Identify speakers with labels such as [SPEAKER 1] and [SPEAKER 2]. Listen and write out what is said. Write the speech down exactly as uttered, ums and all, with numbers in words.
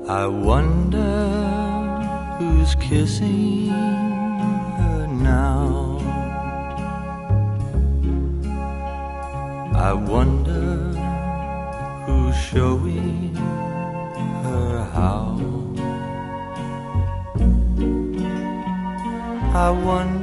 [SPEAKER 1] I wonder who's kissing her now. I wonder who's showing her how. I wonder